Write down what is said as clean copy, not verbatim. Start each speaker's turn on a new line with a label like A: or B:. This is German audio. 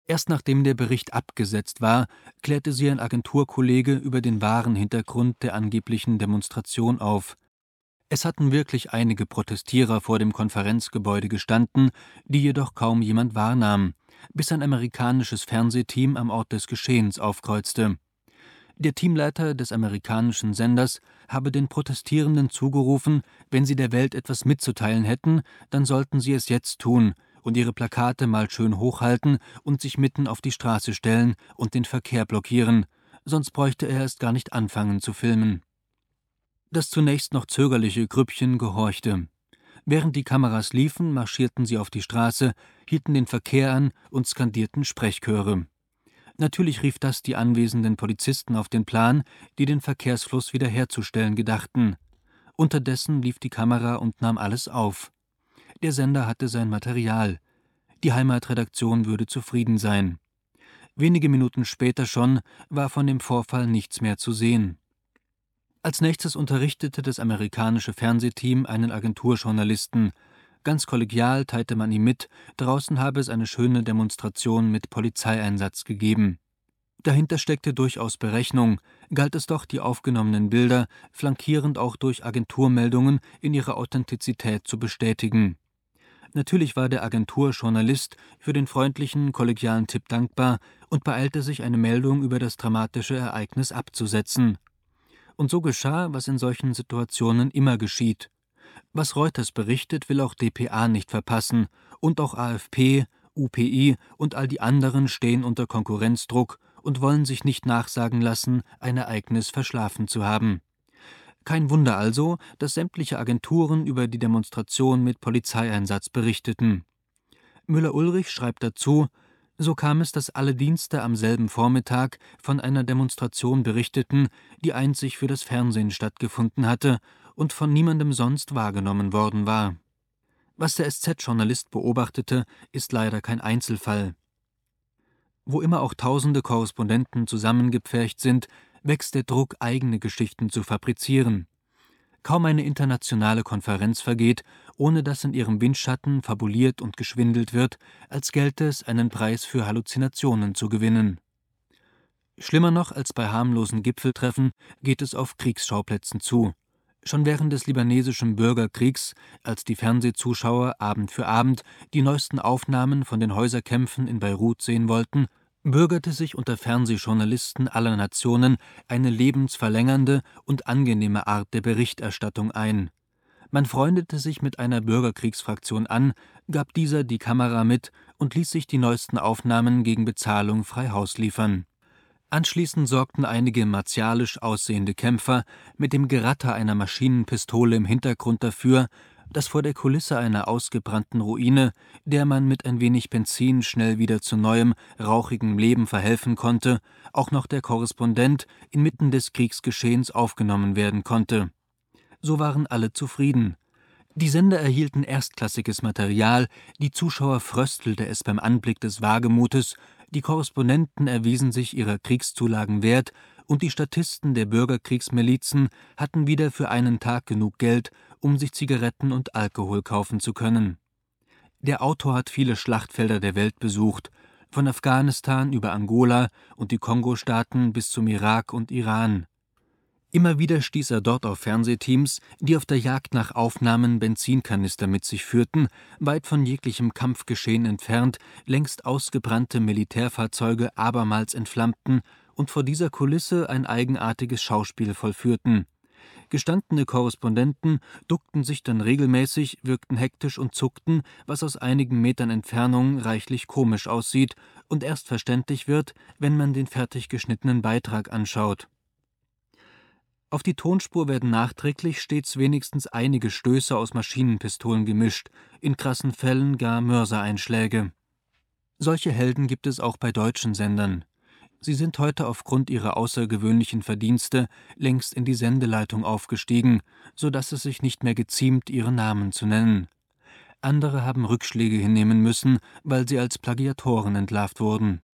A: Erst nachdem der Bericht abgesetzt war, klärte sie ein Agenturkollege über den wahren Hintergrund der angeblichen Demonstration auf. Es hatten wirklich einige Protestierer vor dem Konferenzgebäude gestanden, die jedoch kaum jemand wahrnahm, bis ein amerikanisches Fernsehteam am Ort des Geschehens aufkreuzte. Der Teamleiter des amerikanischen Senders habe den Protestierenden zugerufen, wenn sie der Welt etwas mitzuteilen hätten, dann sollten sie es jetzt tun und ihre Plakate mal schön hochhalten und sich mitten auf die Straße stellen und den Verkehr blockieren, sonst bräuchte er erst gar nicht anfangen zu filmen. Das zunächst noch zögerliche Grüppchen gehorchte. Während die Kameras liefen, marschierten sie auf die Straße, hielten den Verkehr an und skandierten Sprechchöre. Natürlich rief das die anwesenden Polizisten auf den Plan, die den Verkehrsfluss wiederherzustellen gedachten. Unterdessen lief die Kamera und nahm alles auf. Der Sender hatte sein Material. Die Heimatredaktion würde zufrieden sein. Wenige Minuten später schon war von dem Vorfall nichts mehr zu sehen. Als nächstes unterrichtete das amerikanische Fernsehteam einen Agenturjournalisten. Ganz kollegial teilte man ihm mit, draußen habe es eine schöne Demonstration mit Polizeieinsatz gegeben. Dahinter steckte durchaus Berechnung, galt es doch, die aufgenommenen Bilder flankierend auch durch Agenturmeldungen in ihrer Authentizität zu bestätigen. Natürlich war der Agenturjournalist für den freundlichen, kollegialen Tipp dankbar und beeilte sich, eine Meldung über das dramatische Ereignis abzusetzen. Und so geschah, was in solchen Situationen immer geschieht. Was Reuters berichtet, will auch dpa nicht verpassen, und auch AfP, UPI und all die anderen stehen unter Konkurrenzdruck und wollen sich nicht nachsagen lassen, ein Ereignis verschlafen zu haben. Kein Wunder also, dass sämtliche Agenturen über die Demonstration mit Polizeieinsatz berichteten. Müller-Ulrich schreibt dazu: So kam es, dass alle Dienste am selben Vormittag von einer Demonstration berichteten, die einzig für das Fernsehen stattgefunden hatte und von niemandem sonst wahrgenommen worden war. Was der SZ-Journalist beobachtete, ist leider kein Einzelfall. Wo immer auch tausende Korrespondenten zusammengepfercht sind, wächst der Druck, eigene Geschichten zu fabrizieren. Kaum eine internationale Konferenz vergeht, ohne dass in ihrem Windschatten fabuliert und geschwindelt wird, als gelte es, einen Preis für Halluzinationen zu gewinnen. Schlimmer noch als bei harmlosen Gipfeltreffen geht es auf Kriegsschauplätzen zu. Schon während des libanesischen Bürgerkriegs, als die Fernsehzuschauer Abend für Abend die neuesten Aufnahmen von den Häuserkämpfen in Beirut sehen wollten, bürgerte sich unter Fernsehjournalisten aller Nationen eine lebensverlängernde und angenehme Art der Berichterstattung ein. Man freundete sich mit einer Bürgerkriegsfraktion an, gab dieser die Kamera mit und ließ sich die neuesten Aufnahmen gegen Bezahlung frei Haus liefern. Anschließend sorgten einige martialisch aussehende Kämpfer mit dem Geratter einer Maschinenpistole im Hintergrund dafür, dass vor der Kulisse einer ausgebrannten Ruine, der man mit ein wenig Benzin schnell wieder zu neuem, rauchigem Leben verhelfen konnte, auch noch der Korrespondent inmitten des Kriegsgeschehens aufgenommen werden konnte. So waren alle zufrieden. Die Sender erhielten erstklassiges Material, die Zuschauer fröstelte es beim Anblick des Wagemutes, die Korrespondenten erwiesen sich ihrer Kriegszulagen wert und die Statisten der Bürgerkriegsmilizen hatten wieder für einen Tag genug Geld, um sich Zigaretten und Alkohol kaufen zu können. Der Autor hat viele Schlachtfelder der Welt besucht, von Afghanistan über Angola und die Kongo-Staaten bis zum Irak und Iran. Immer wieder stieß er dort auf Fernsehteams, die auf der Jagd nach Aufnahmen Benzinkanister mit sich führten, weit von jeglichem Kampfgeschehen entfernt, längst ausgebrannte Militärfahrzeuge abermals entflammten und vor dieser Kulisse ein eigenartiges Schauspiel vollführten. Gestandene Korrespondenten duckten sich dann regelmäßig, wirkten hektisch und zuckten, was aus einigen Metern Entfernung reichlich komisch aussieht und erst verständlich wird, wenn man den fertig geschnittenen Beitrag anschaut. Auf die Tonspur werden nachträglich stets wenigstens einige Stöße aus Maschinenpistolen gemischt, in krassen Fällen gar Mörsereinschläge. Solche Helden gibt es auch bei deutschen Sendern. Sie sind heute aufgrund ihrer außergewöhnlichen Verdienste längst in die Sendeleitung aufgestiegen, so dass es sich nicht mehr geziemt, ihre Namen zu nennen. Andere haben Rückschläge hinnehmen müssen, weil sie als Plagiatoren entlarvt wurden.